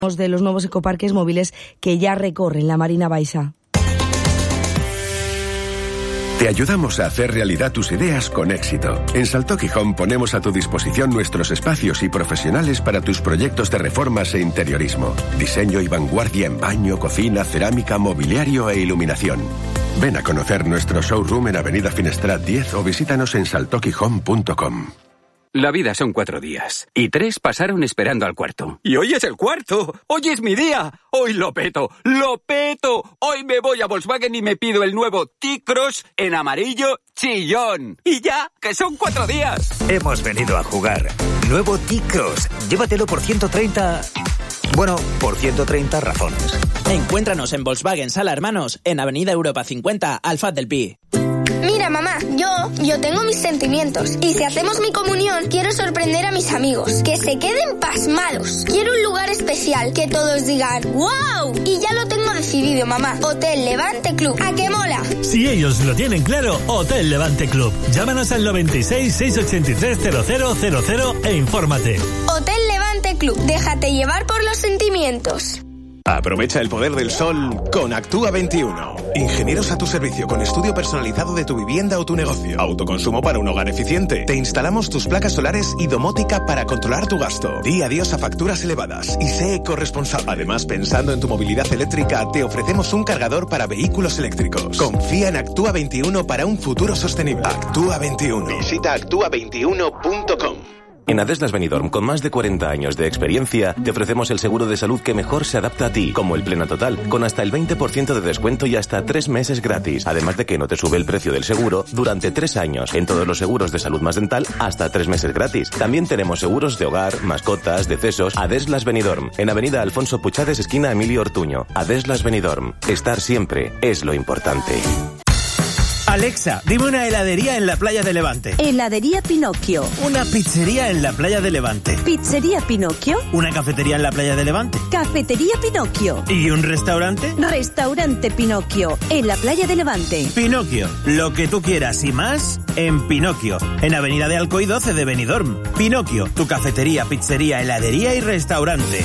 de los nuevos ecoparques móviles que ya recorren la Marina Baixa. Te ayudamos a hacer realidad tus ideas con éxito. En Saltoki Home ponemos a tu disposición nuestros espacios y profesionales para tus proyectos de reformas e interiorismo. Diseño y vanguardia en baño, cocina, cerámica, mobiliario e iluminación. Ven a conocer nuestro showroom en Avenida Finestrat 10 o visítanos en saltokihome.com. La vida son 4 días, y 3 pasaron esperando al cuarto. ¡Y hoy es el cuarto! ¡Hoy es mi día! ¡Hoy lo peto! ¡Lo peto! Hoy me voy a Volkswagen y me pido el nuevo T-Cross en amarillo chillón. ¡Y ya, que son 4 días! Hemos venido a jugar. Nuevo T-Cross. Llévatelo por 130... Bueno, por 130 razones. Encuéntranos en Volkswagen Sala Hermanos, en Avenida Europa 50, Alfaz del Pi. Mira, mamá, yo tengo mis sentimientos. Y si hacemos mi comunión, quiero sorprender a mis amigos. Que se queden pasmados. Quiero un lugar especial, que todos digan ¡wow! Y ya lo tengo decidido, mamá. Hotel Levante Club. ¿A qué mola? Si ellos lo tienen claro, Hotel Levante Club. Llámanos al 96 683 0000 e infórmate. Hotel Levante Club. Déjate llevar por los sentimientos. Aprovecha el poder del sol con Actúa 21. Ingenieros a tu servicio con estudio personalizado de tu vivienda o tu negocio. Autoconsumo para un hogar eficiente. Te instalamos tus placas solares y domótica para controlar tu gasto. Di adiós a facturas elevadas y sé ecorresponsable. Además, pensando en tu movilidad eléctrica, te ofrecemos un cargador para vehículos eléctricos. Confía en Actúa 21 para un futuro sostenible. Actúa 21. Visita actúa21.com. En Adeslas Benidorm, con más de 40 años de experiencia, te ofrecemos el seguro de salud que mejor se adapta a ti, como el Plena Total, con hasta el 20% de descuento y hasta 3 meses gratis. Además de que no te sube el precio del seguro durante 3 años. En todos los seguros de salud más dental, hasta 3 meses gratis. También tenemos seguros de hogar, mascotas, decesos. Adeslas Benidorm, en Avenida Alfonso Puchades, esquina Emilio Ortuño. Adeslas Benidorm. Estar siempre es lo importante. Alexa, dime una heladería en la playa de Levante. Heladería Pinocchio. Una pizzería en la playa de Levante. Pizzería Pinocchio. Una cafetería en la playa de Levante. Cafetería Pinocchio. ¿Y un restaurante? Restaurante Pinocchio, en la playa de Levante. Pinocchio, lo que tú quieras y más en Pinocchio, en Avenida de Alcoy 12 de Benidorm. Pinocchio, tu cafetería, pizzería, heladería y restaurante.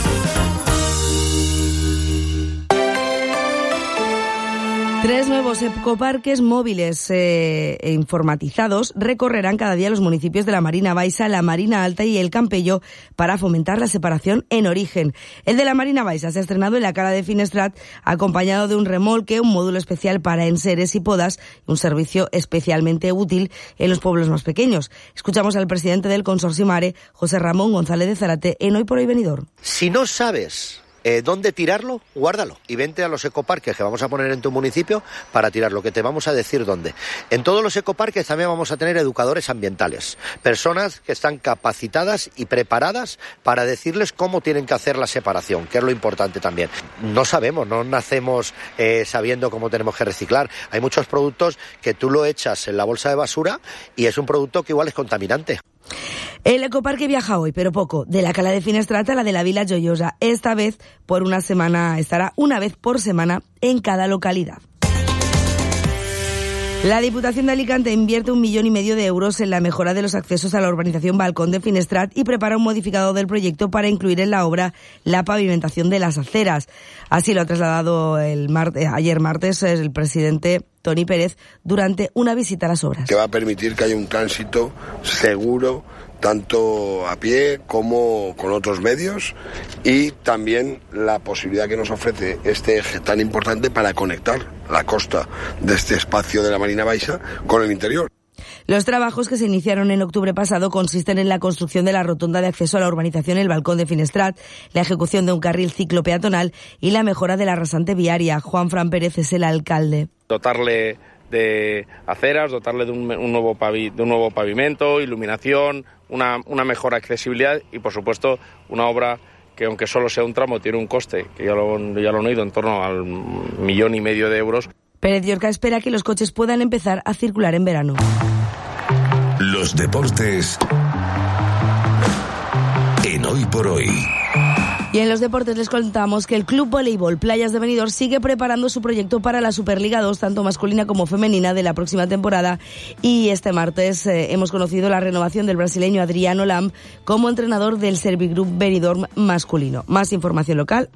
3 nuevos ecoparques móviles informatizados recorrerán cada día los municipios de la Marina Baixa, la Marina Alta y el Campello para fomentar la separación en origen. El de la Marina Baixa se ha estrenado en la Cala de Finestrat, acompañado de un remolque, un módulo especial para enseres y podas y un servicio especialmente útil en los pueblos más pequeños. Escuchamos al presidente del Consorcio Mare, José Ramón González de Zárate, en Hoy por Hoy Benidorm. Si no sabes dónde tirarlo, guárdalo y vente a los ecoparques que vamos a poner en tu municipio para tirarlo, que te vamos a decir dónde. En todos los ecoparques también vamos a tener educadores ambientales, personas que están capacitadas y preparadas para decirles cómo tienen que hacer la separación, que es lo importante también. No sabemos, no nacemos sabiendo cómo tenemos que reciclar. Hay muchos productos que tú lo echas en la bolsa de basura y es un producto que igual es contaminante. El ecoparque viaja hoy, pero poco, de la Cala de Finestrat a la de la Vila Joiosa. Esta vez por una semana, estará una vez por semana en cada localidad. La Diputación de Alicante invierte 1,5 millones de euros en la mejora de los accesos a la urbanización Balcón de Finestrat y prepara un modificado del proyecto para incluir en la obra la pavimentación de las aceras. Así lo ha trasladado ayer martes el presidente Toni Pérez durante una visita a las obras. Que va a permitir que haya un tránsito seguro, tanto a pie como con otros medios, y también la posibilidad que nos ofrece este eje tan importante para conectar la costa de este espacio de la Marina Baixa con el interior. Los trabajos que se iniciaron en octubre pasado consisten en la construcción de la rotonda de acceso a la urbanización El Balcón de Finestrat, la ejecución de un carril ciclopeatonal y la mejora de la rasante viaria. Juan Fran Pérez es el alcalde. Dotarle de aceras, dotarle de un nuevo pavimento, iluminación, una mejor accesibilidad y, por supuesto, una obra que, aunque solo sea un tramo, tiene un coste, que ya lo han oído, en torno al 1,5 millones de euros. Pérez Llorca espera que los coches puedan empezar a circular en verano. Los deportes en Hoy por Hoy. Y en los deportes les contamos que el Club Voleibol Playas de Benidorm sigue preparando su proyecto para la Superliga 2, tanto masculina como femenina, de la próxima temporada. Y este martes hemos conocido la renovación del brasileño Adriano Lam como entrenador del Servigroup Benidorm masculino. Más información local.